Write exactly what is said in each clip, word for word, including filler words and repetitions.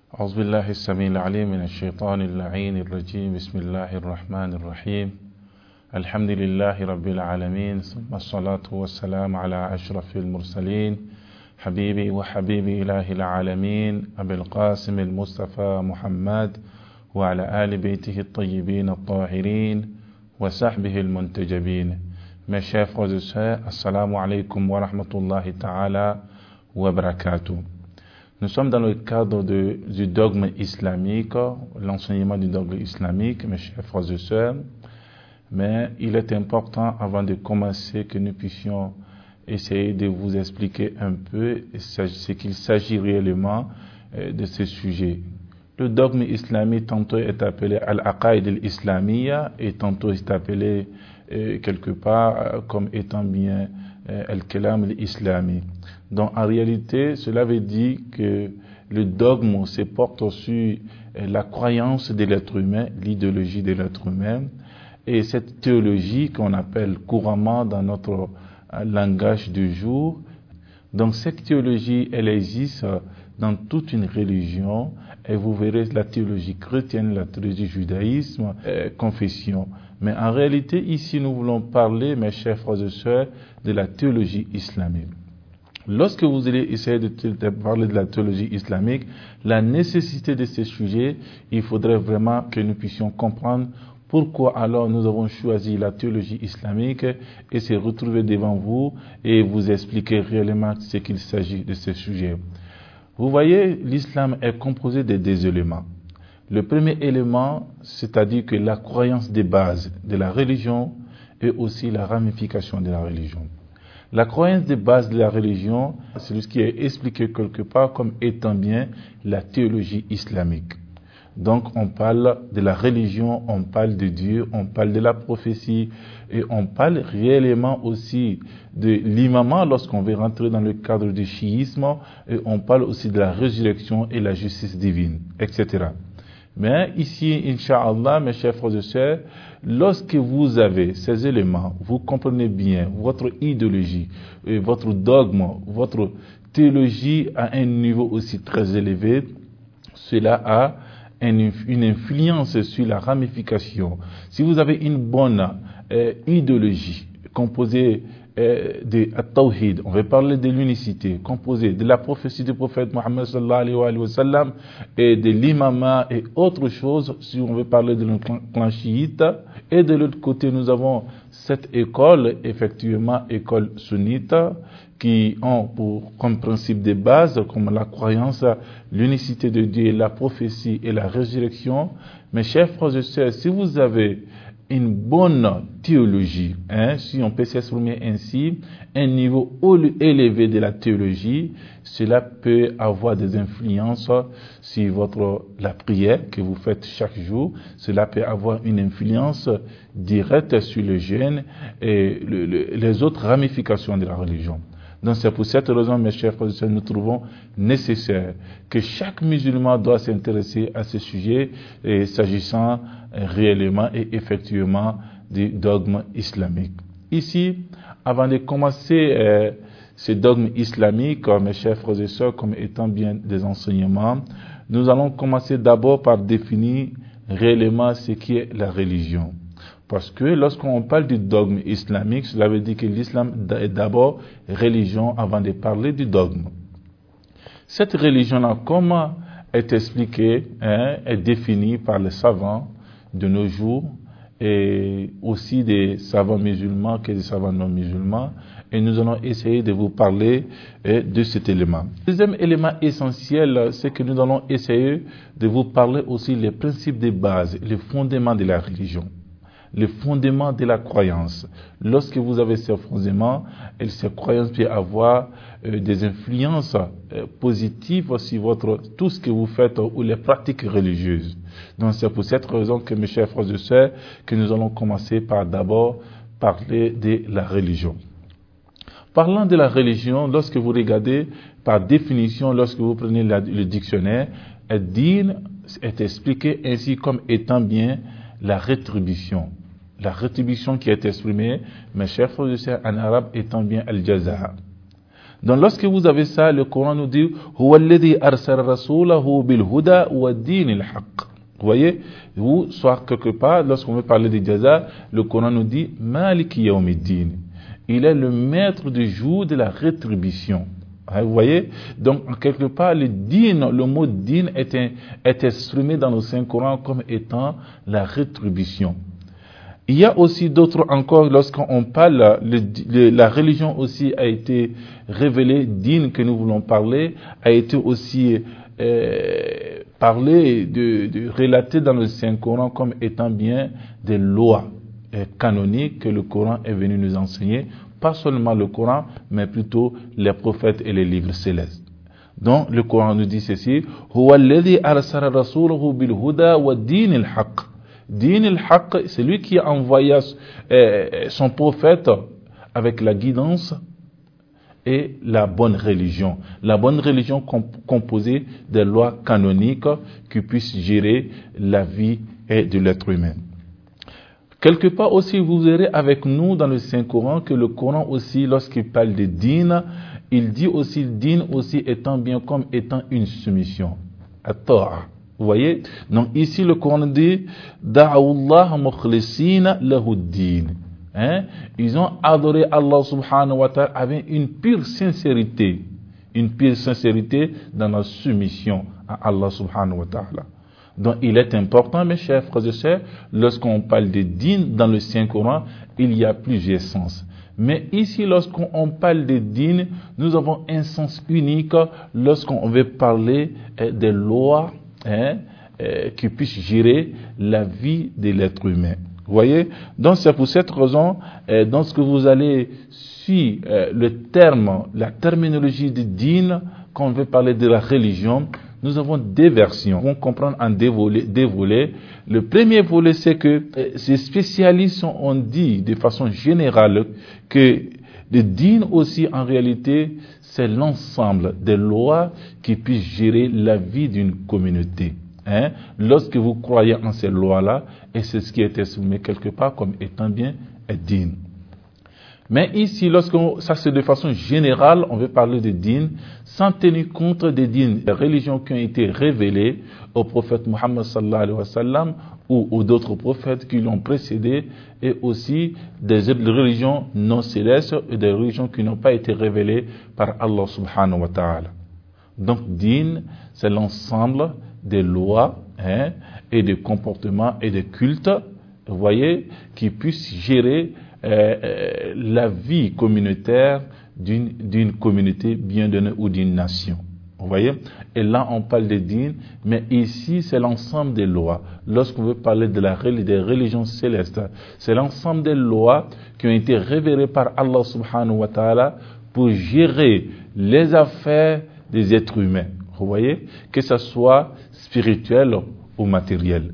أعوذ بالله السميع العليم من الشيطان اللعين الرجيم بسم الله الرحمن الرحيم الحمد لله رب العالمين ثم الصلاة والسلام على أشرف المرسلين حبيبي وحبيبي إله العالمين أبي القاسم المصطفى محمد وعلى آل بيته الطيبين الطاهرين وصحبه المنتجبين. Mes chers frères et sœurs, assalamu alaikum wa rahmatullahi ta'ala wa barakatuh. Nous sommes dans le cadre de, du dogme islamique, l'enseignement du dogme islamique, mes chers frères et sœurs. Mais il est important, avant de commencer, que nous puissions essayer de vous expliquer un peu ce qu'il s'agit réellement de ce sujet. Le dogme islamique tantôt est appelé al-aqaïd al-islamiyya et tantôt est appelé euh, quelque part euh, comme étant bien euh, al-kalam al-islami. Donc en réalité, cela veut dire que le dogme se porte sur euh, la croyance de l'être humain, l'idéologie de l'être humain, et cette théologie qu'on appelle couramment dans notre euh, langage du jour. Donc cette théologie, elle existe dans toute une religion, et vous verrez la théologie chrétienne, la théologie judaïsme, euh, confession. Mais en réalité, ici, nous voulons parler, mes chers frères et sœurs, de la théologie islamique. Lorsque vous allez essayer de, de parler de la théologie islamique, la nécessité de ce sujet, il faudrait vraiment que nous puissions comprendre pourquoi alors nous avons choisi la théologie islamique et se retrouver devant vous et vous expliquer réellement ce qu'il s'agit de ce sujet. Vous voyez, l'islam est composé de deux éléments. Le premier élément, c'est-à-dire que la croyance des bases de la religion et aussi la ramification de la religion. La croyance des bases de la religion, c'est ce qui est expliqué quelque part comme étant bien la théologie islamique. Donc on parle de la religion, on parle de Dieu, on parle de la prophétie et on parle réellement aussi de l'imamat lorsqu'on veut rentrer dans le cadre du chiisme et on parle aussi de la résurrection et la justice divine, et cetera. Mais ici, Inch'Allah, mes chers frères et sœurs, lorsque vous avez ces éléments, vous comprenez bien votre idéologie, et votre dogme, votre théologie à un niveau aussi très élevé, cela a une influence sur la ramification. Si vous avez une bonne euh, idéologie composée euh, de Tawhid, on va parler de l'unicité, composée de la prophétie du prophète Mohammed sallallahu alayhi wa sallam et de l'imama et autre chose, si on veut parler de notre clan chiite, et de l'autre côté nous avons cette école, effectivement école sunnite, qui ont pour, comme principe de base, comme la croyance, l'unicité de Dieu, la prophétie et la résurrection. Mes chers frères et sœurs, si vous avez une bonne théologie, hein, si on peut s'exprimer ainsi, un niveau élevé de la théologie, cela peut avoir des influences sur votre, la prière que vous faites chaque jour, cela peut avoir une influence directe sur le jeûne et le, le, les autres ramifications de la religion. Donc c'est pour cette raison, mes chers frères et sœurs, nous trouvons nécessaire que chaque musulman doit s'intéresser à ce sujet et s'agissant réellement et effectivement du dogme islamique. Ici, avant de commencer euh, ce dogme islamique, mes chers frères et sœurs, comme étant bien des enseignements, nous allons commencer d'abord par définir réellement ce qui est la religion. Parce que lorsqu'on parle du dogme islamique, cela veut dire que l'islam est d'abord religion avant de parler du dogme. Cette religion-là, comment est expliquée, hein, est définie par les savants de nos jours et aussi des savants musulmans que des savants non musulmans. Et nous allons essayer de vous parler eh, de cet élément. Le deuxième élément essentiel, c'est que nous allons essayer de vous parler aussi des principes de base, les fondements de la religion. Le fondement de la croyance. Lorsque vous avez ces fondements, ces croyances peuvent avoir euh, des influences euh, positives sur votre, tout ce que vous faites ou les pratiques religieuses. Donc c'est pour cette raison que mes chers frères et sœurs, que nous allons commencer par d'abord parler de la religion. Parlant de la religion, lorsque vous regardez par définition, lorsque vous prenez la, le dictionnaire, din est expliqué ainsi comme étant bien la rétribution. La rétribution qui est exprimée, mes chers frères et sœurs, en arabe étant bien al-jaza. Donc lorsque vous avez ça, le Coran nous dit Huwa alladhi arsala rasulahu bil huda wa dinil haqq. Vous voyez, ou soit quelque part, lorsqu'on veut parler de jaza, le Coran nous dit Maliki yawmiddin. Il est le maître du jour de la rétribution. Vous voyez, donc en quelque part, le din, le mot din est, un, est exprimé dans le Saint-Coran comme étant la rétribution. Il y a aussi d'autres encore, lorsqu'on parle, le, le, la religion aussi a été révélée, din que nous voulons parler, a été aussi euh, parlé, de, de relaté dans le Saint-Coran comme étant bien des lois euh, canoniques que le Coran est venu nous enseigner. Pas seulement le Coran, mais plutôt les prophètes et les livres célestes. Donc, le Coran nous dit ceci, Huwa alladhi arsala rasulahu bil huda wa dinil haqq. Dinil haqq, c'est lui qui a envoyé euh, son prophète avec la guidance et la bonne religion. La bonne religion comp- composée des lois canoniques qui puissent gérer la vie de l'être humain. Quelque part aussi, vous verrez avec nous dans le Saint-Coran que le Coran aussi, lorsqu'il parle de din, il dit aussi din aussi étant bien comme étant une soumission. At-ta'a. Vous voyez? Donc ici, le Coran dit Da'awullah mukhlisina lahu din. Hein? Ils ont adoré Allah subhanahu wa ta'ala avec une pure sincérité. Une pure sincérité dans la soumission à Allah subhanahu wa ta'ala. Donc, il est important, mes chers frères et sœurs, lorsqu'on parle de din dans le Saint-Coran, il y a plusieurs sens. Mais ici, lorsqu'on parle de din, nous avons un sens unique lorsqu'on veut parler eh, des lois hein, eh, qui puissent gérer la vie de l'être humain. Vous voyez? Donc, c'est pour cette raison, eh, dans ce que vous allez suivre eh, le terme, la terminologie de din, quand on veut parler de la religion, nous avons deux versions. On comprend en deux volets, deux volets. Le premier volet, c'est que euh, ces spécialistes ont dit de façon générale que le din aussi, en réalité, c'est l'ensemble des lois qui puissent gérer la vie d'une communauté. Hein? Lorsque vous croyez en ces lois-là, et c'est ce qui est exprimé quelque part comme étant bien un din. Mais ici, lorsque ça c'est de façon générale, on veut parler de din, sans tenir compte des din, des religions qui ont été révélées au prophète Muhammad sallallahu alayhi wa sallam ou aux d'autres prophètes qui l'ont précédé, et aussi des religions non célestes et des religions qui n'ont pas été révélées par Allah subhanahu wa ta'ala. Donc, din, c'est l'ensemble des lois hein, et des comportements et des cultes, vous voyez, qui puissent gérer Euh, la vie communautaire d'une, d'une communauté bien donnée ou d'une nation. Vous voyez? Et là, on parle de din, mais ici, c'est l'ensemble des lois. Lorsqu'on veut parler de la, des religions célestes, c'est l'ensemble des lois qui ont été révélées par Allah subhanahu wa ta'ala pour gérer les affaires des êtres humains. Vous voyez? Que ce soit spirituel ou matériel.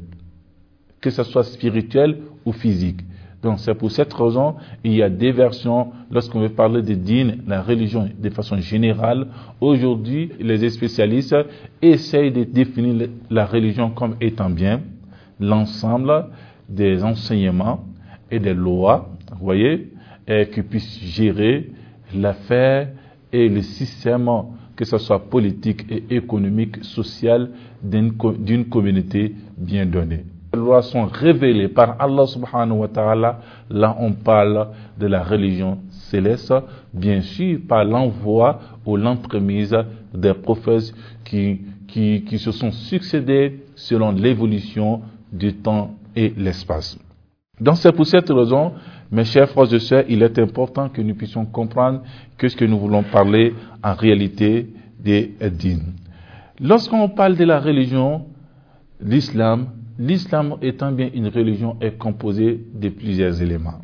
Que ce soit spirituel ou physique. Donc c'est pour cette raison, il y a des versions, lorsqu'on veut parler de din, la religion de façon générale. Aujourd'hui, les spécialistes essayent de définir la religion comme étant bien l'ensemble des enseignements et des lois, vous voyez, et qui puissent gérer l'affaire et le système, que ce soit politique et économique, social, d'une, d'une communauté bien donnée. Les lois sont révélées par Allah subhanahu wa ta'ala. Là, on parle de la religion céleste, bien sûr, par l'envoi ou l'entremise des prophètes qui, qui, qui se sont succédés selon l'évolution du temps et l'espace. Donc, c'est pour cette raison, mes chers frères et sœurs, il est important que nous puissions comprendre que ce que nous voulons parler en réalité des din. Lorsqu'on parle de la religion, l'islam, L'islam étant bien une religion est composée de plusieurs éléments.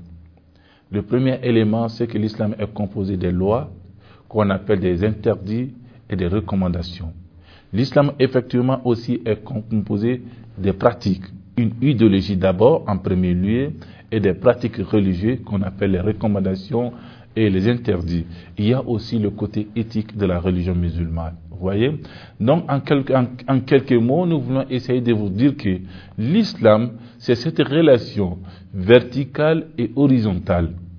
Le premier élément, c'est que l'islam est composé des lois, qu'on appelle des interdits et des recommandations. L'islam, effectivement, aussi est composé des pratiques. Une idéologie d'abord, en premier lieu, et des pratiques religieuses qu'on appelle les recommandations et les interdits. Il y a aussi le côté éthique de la religion musulmane. Vous voyez? Donc, en, quelque, en, en quelques mots, nous voulons essayer de vous dire que l'islam, c'est cette relation verticale et horizontale.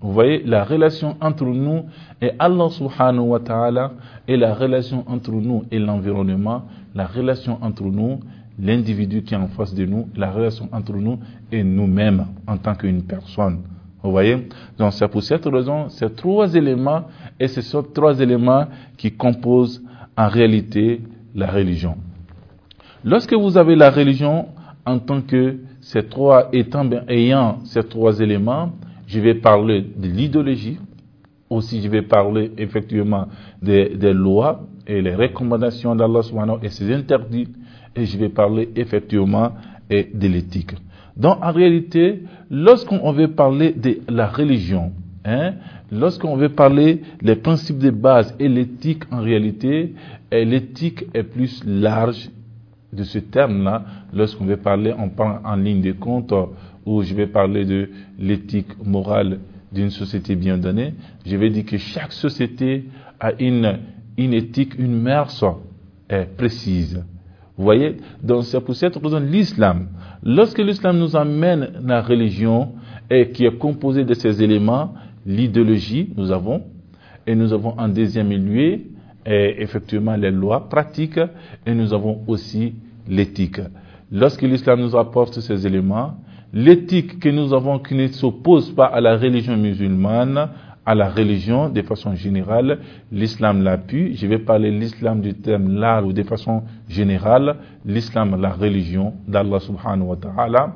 Vous voyez, la relation entre nous et Allah subhanahu wa ta'ala, et la relation entre nous et l'environnement, la relation entre nous, l'individu qui est en face de nous, la relation entre nous et nous-mêmes en tant qu'une personne. Vous voyez? Donc c'est pour cette raison, ces trois éléments, et ce sont trois éléments qui composent en réalité la religion. Lorsque vous avez la religion en tant que ces trois étant ayant ces trois éléments, je vais parler de l'idéologie, aussi je vais parler effectivement des, des lois et les recommandations d'Allah subhanahu et ses interdits, et je vais parler effectivement et de l'éthique. Donc en réalité, lorsqu'on veut parler de la religion, hein, lorsqu'on veut parler des principes de base et l'éthique en réalité, et l'éthique est plus large de ce terme-là. Lorsqu'on veut parler, on parle en ligne de compte, où je vais parler de l'éthique morale d'une société bien donnée. Je vais dire que chaque société a une, une éthique, une mœurs précise. Vous voyez? Donc c'est pour cette raison l'islam. Lorsque l'islam nous amène la religion, et qui est composée de ces éléments, l'idéologie, nous avons, et nous avons en deuxième lieu, et effectivement les lois pratiques, et nous avons aussi l'éthique. Lorsque l'islam nous apporte ces éléments, l'éthique que nous avons qui ne s'oppose pas à la religion musulmane, à la religion de façon générale, l'islam l'appuie. Je vais parler l'islam du terme large ou de façon générale, l'islam la religion d'Allah subhanahu wa ta'ala.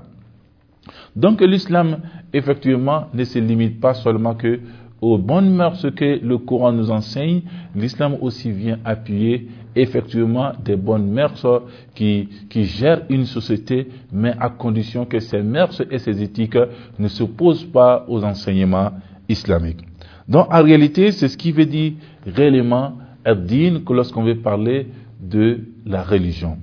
Donc l'islam effectivement ne se limite pas seulement que aux bonnes mœurs que le Coran nous enseigne, l'islam aussi vient appuyer effectivement des bonnes mœurs qui, qui gèrent une société, mais à condition que ces mœurs et ces éthiques ne s'opposent pas aux enseignements islamiques. Donc en réalité, c'est ce qui veut dire réellement ad-din que lorsqu'on veut parler de la religion.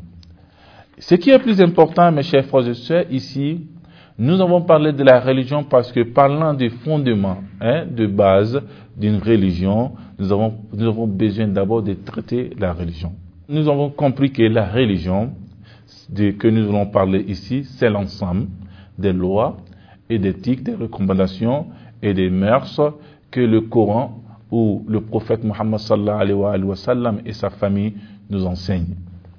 Ce qui est plus important, mes chers frères et sœurs, ici, nous avons parlé de la religion parce que parlant des fondements, hein, de base d'une religion, nous avons, nous avons besoin d'abord de traiter la religion. Nous avons compris que la religion de, que nous allons parler ici, c'est l'ensemble des lois et d'éthiques, des recommandations et des mœurs que le Coran ou le prophète Mohammed sallallahu alayhi wa sallam et sa famille nous enseignent.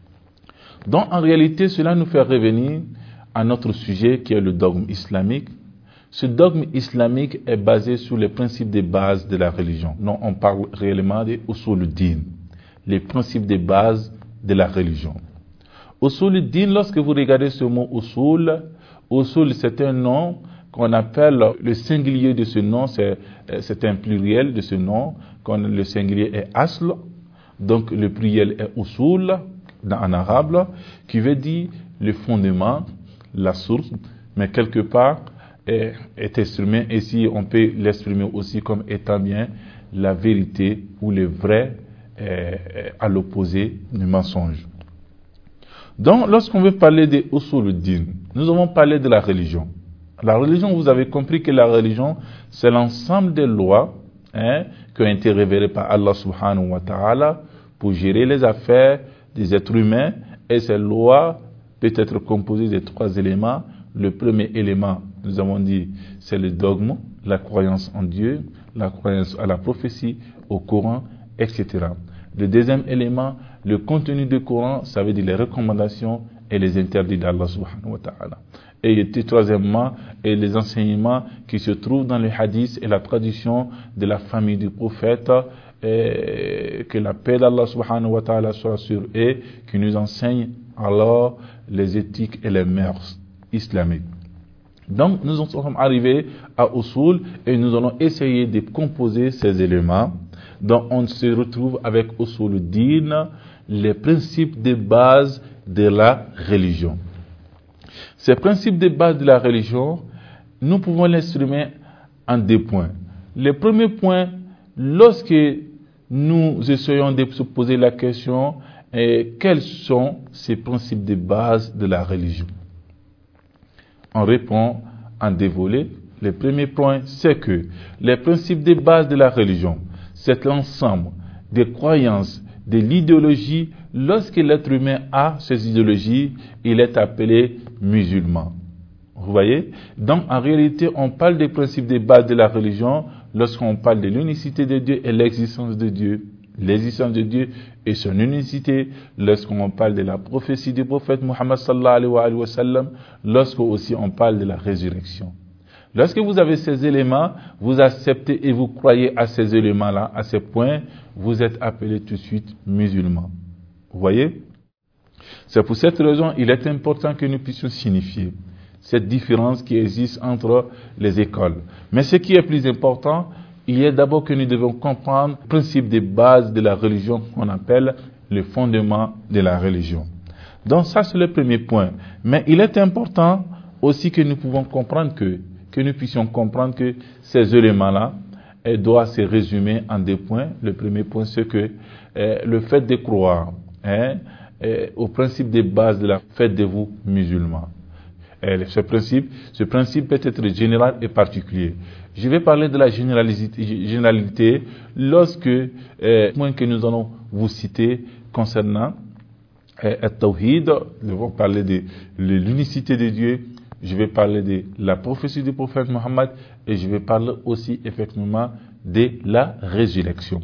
Donc en réalité, cela nous fait revenir à notre sujet qui est le dogme islamique. Ce dogme islamique est basé sur les principes de base de la religion. Non, on parle réellement de usul-din, les principes de base de la religion. Usul-din, lorsque vous regardez ce mot usul, usul c'est un nom qu'on appelle, le singulier de ce nom, c'est, c'est un pluriel de ce nom, quand le singulier est asl, donc le pluriel est usul en arabe, qui veut dire le fondement, la source, mais quelque part est, est exprimé, ici on peut l'exprimer aussi comme étant bien la vérité ou le vrai euh, à l'opposé du mensonge. Donc lorsqu'on veut parler des usul-din, nous avons parlé de la religion. La religion, vous avez compris que la religion, c'est l'ensemble des lois hein, qui ont été révélées par Allah subhanahu wa ta'ala pour gérer les affaires des êtres humains, et ces lois peut être composées de trois éléments. Le premier élément, nous avons dit, c'est le dogme, la croyance en Dieu, la croyance à la prophétie, au Coran, et cetera. Le deuxième élément, le contenu du Coran, ça veut dire les recommandations et les interdits d'Allah subhanahu wa ta'ala. Et le troisièmement, et les enseignements qui se trouvent dans les hadiths et la tradition de la famille du prophète, et que la paix d'Allah subhanahu wa ta'ala soit sur eux, qui nous enseigne alors les éthiques et les mœurs islamiques. Donc nous en sommes arrivés à usul et nous allons essayer de composer ces éléments. Donc on se retrouve avec usul-din, les principes de base de la religion. Ces principes de base de la religion, nous pouvons l'exprimer en deux points. Le premier point, lorsque nous essayons de se poser la question, eh, quels sont ces principes de base de la religion? On répond en deux volets. Le premier point, c'est que les principes de base de la religion, c'est l'ensemble des croyances, de l'idéologie. Lorsque l'être humain a ces idéologies, il est appelé musulman. Vous Vous voyez? Donc, en réalité, on parle des principes de base de la religion lorsqu'on parle de l'unicité de Dieu et l'existence de Dieu. L'existence de Dieu et son unicité, lorsqu'on parle de la prophétie du prophète Muhammad sallallahu alayhi wa sallam, lorsque aussi on parle de la résurrection. Lorsque vous avez ces éléments, vous acceptez et vous croyez à ces éléments-là, à ces points, vous êtes appelé tout de suite musulman. Vous voyez? C'est pour cette raison il est important que nous puissions signifier cette différence qui existe entre les écoles. Mais ce qui est plus important, il est d'abord que nous devons comprendre le principe de base de la religion qu'on appelle le fondement de la religion. Donc ça c'est le premier point. Mais il est important aussi que nous pouvons comprendre que, que nous puissions comprendre que ces éléments-là doivent se résumer en deux points. Le premier point c'est que euh, le fait de croire hein, euh, au principe de base de la fête de vous musulmans. Et ce principe, ce principe peut être général et particulier. Je vais parler de la généralité lorsque, euh, point que nous allons vous citer concernant euh, At-Tawhid, nous allons parler de, de l'unicité de Dieu, je vais parler de la prophétie du prophète Mohammed et je vais parler aussi effectivement de la résurrection.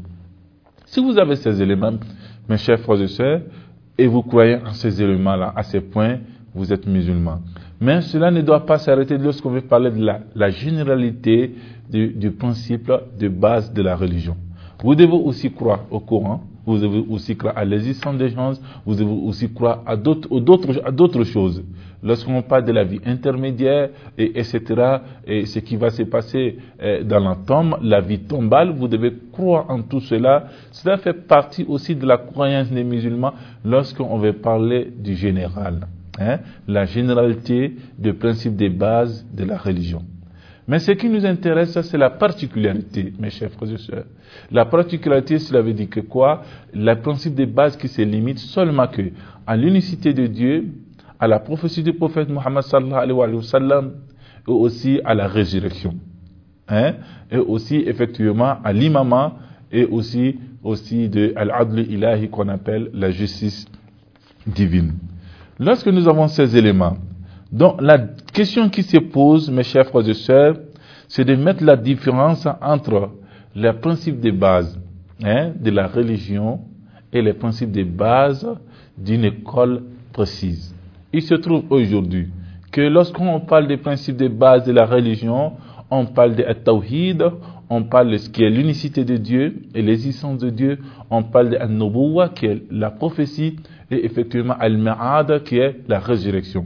Si vous avez ces éléments, mes chers frères et sœurs, et vous croyez en ces éléments-là, à ces points, vous êtes musulmans. Mais cela ne doit pas s'arrêter lorsqu'on veut parler de la, la généralité du, du principe de base de la religion. Vous devez aussi croire au Coran, vous devez aussi croire à l'existence des gens, vous devez aussi croire à d'autres, d'autres, à d'autres choses. Lorsqu'on parle de la vie intermédiaire, et, etc., et ce qui va se passer euh, dans la tombe, la vie tombale, vous devez croire en tout cela. Cela fait partie aussi de la croyance des musulmans lorsqu'on veut parler du général. Hein, la généralité des principes de base de la religion. Mais ce qui nous intéresse, c'est la particularité, mes chers frères et sœurs. La particularité, cela veut dire que quoi? Le principe de base qui se limite seulement que à l'unicité de Dieu, à la prophétie du prophète Muhammad sallallahu alayhi wa sallam, et aussi à la résurrection. Hein, et aussi, effectivement, à l'imama, et aussi, aussi de al-adl ilahi qu'on appelle la justice divine. Lorsque nous avons ces éléments, donc la question qui se pose, mes chers frères et sœurs, c'est de mettre la différence entre les principes de base hein, de la religion et les principes de base d'une école précise. Il se trouve aujourd'hui que lorsqu'on parle des principes de base de la religion, on parle de At-Tawhid, on parle de ce qui est l'unicité de Dieu et l'existence de Dieu, on parle de An-Nubuwwa qui est la prophétie et effectivement Al-Ma'ad qui est la résurrection.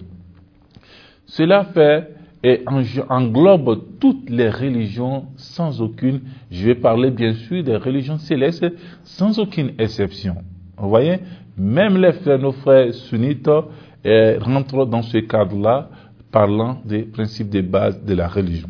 Cela fait et englobe toutes les religions sans aucune, je vais parler bien sûr des religions célestes sans aucune exception. Vous voyez, même les frères, nos frères sunnites eh, rentrent dans ce cadre-là parlant des principes de base de la religion.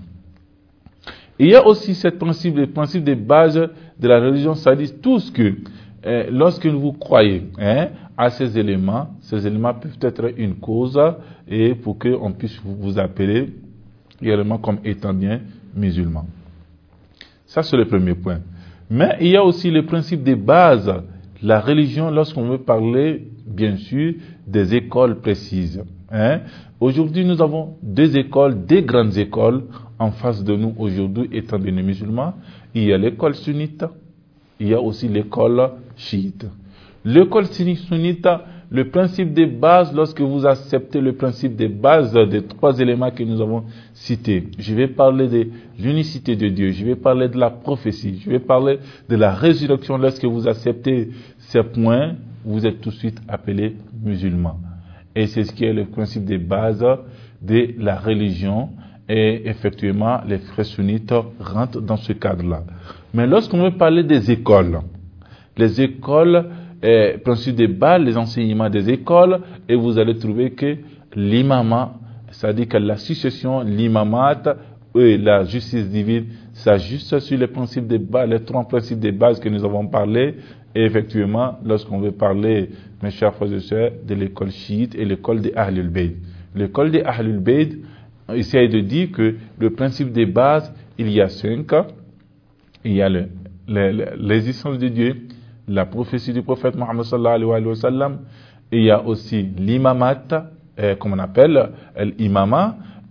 Il y a aussi ce principe, le principe de base de la religion, c'est-à-dire tout ce que, eh, lorsque vous croyez hein, à ces éléments, ces éléments peuvent être une cause et pour qu'on puisse vous appeler également comme étant bien musulman. Ça, c'est le premier point. Mais il y a aussi le principe de base de la religion lorsqu'on veut parler, bien sûr, des écoles précises. Hein. Aujourd'hui, nous avons deux écoles, deux grandes écoles en face de nous aujourd'hui, étant donné musulmans. Il y a l'école sunnite, il y a aussi l'école chiite. L'école sunnite, le principe de base, lorsque vous acceptez le principe de base des trois éléments que nous avons cités, je vais parler de l'unicité de Dieu, je vais parler de la prophétie, je vais parler de la résurrection. Lorsque vous acceptez ces points, vous êtes tout de suite appelé musulman. Et c'est ce qui est le principe de base de la religion. Et effectivement, les frères sunnites rentrent dans ce cadre-là. Mais lorsqu'on veut parler des écoles, les écoles, eh, principe de base, les enseignements des écoles, et vous allez trouver que l'imama, c'est-à-dire que la succession, l'imamat et la justice divine s'ajustent sur les principes de base, les trois principes de base que nous avons parlé. Et effectivement, lorsqu'on veut parler, mes chers frères et sœurs, de l'école chiite et l'école des Ahlul Bayt. L'école des Ahlul Bayt essaye de dire que le principe de base, il y a cinq. Il y a le, le, l'existence de Dieu, la prophétie du prophète Mohammed sallallahu alayhi wa sallam. Il y a aussi l'imamat, euh, comme on appelle l'imama,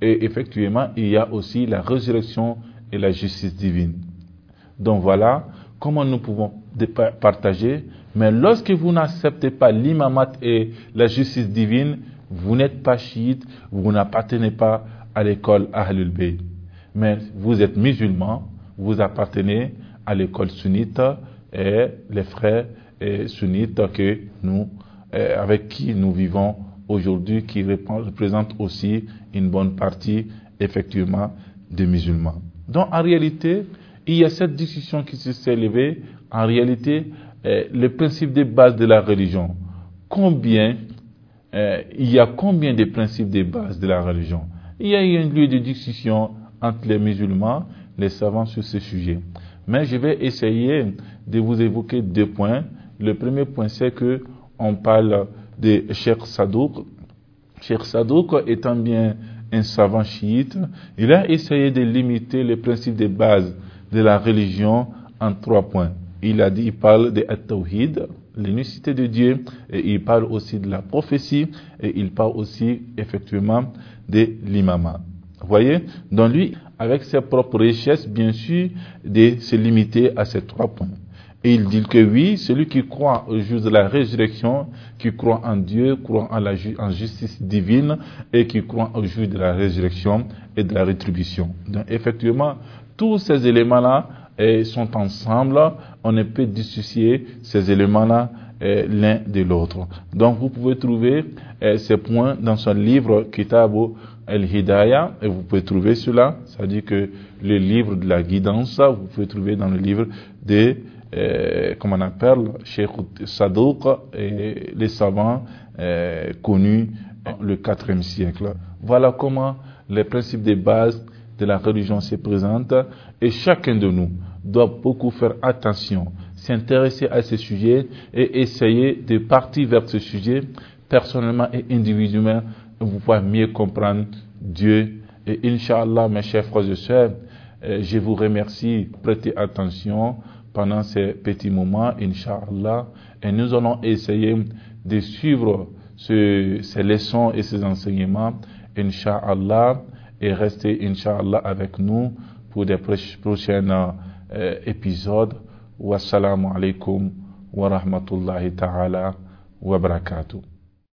et effectivement, il y a aussi la résurrection et la justice divine. Donc voilà comment nous pouvons partager. Mais lorsque vous n'acceptez pas l'imamat et la justice divine, vous n'êtes pas chiite, vous n'appartenez pas à l'école Ahlul Bayt. Mais vous êtes musulman, vous appartenez à l'école sunnite et les frères sunnites que nous, avec qui nous vivons aujourd'hui, qui représentent aussi une bonne partie, effectivement, des musulmans. Donc, en réalité, il y a cette discussion qui s'est élevée. En réalité, euh, le principe de base de la religion. Combien, euh, il y a combien de principes de base de la religion? Il y a eu un lieu de discussion entre les musulmans, les savants sur ce sujet. Mais je vais essayer de vous évoquer deux points. Le premier point, c'est que on parle de Cheikh Sadouk. Cheikh Sadouk étant bien un savant chiite, il a essayé de limiter les principes de base de la religion en trois points. Il a dit, il parle de At-Tawhid, l'unicité de Dieu, et il parle aussi de la prophétie, et il parle aussi effectivement de l'imama. Vous voyez? Donc lui, avec ses propres richesses, bien sûr, de se limiter à ces trois points. Et il dit que oui, celui qui croit au jour de la résurrection, qui croit en Dieu, croit en la ju- en justice divine, et qui croit au jour de la résurrection et de la rétribution. Donc effectivement, tous ces éléments-là eh, sont ensemble. On ne peut dissocier ces éléments-là eh, l'un de l'autre. Donc vous pouvez trouver eh, ces points dans son livre Kitab al-Hidayah, et vous pouvez trouver cela, c'est-à-dire que le livre de la guidance, vous pouvez trouver dans le livre de Euh, comme on appelle, Cheikh Sadouk et les savants euh, connus dans le quatrième siècle. Voilà comment les principes de base de la religion se présentent, et chacun de nous doit beaucoup faire attention, s'intéresser à ce sujet et essayer de partir vers ce sujet personnellement et individuellement pour pouvoir mieux comprendre Dieu. Et Inch'Allah, mes chers frères et sœurs, euh, je vous remercie, prêtez attention pendant ces petits moments, Inch'Allah, et nous allons essayer de suivre ce, ces leçons et ces enseignements, Inch'Allah, et rester, Inch'Allah, avec nous pour des prochains euh, épisodes. Wassalamu alaikum wa rahmatullahi ta'ala wa barakatuh.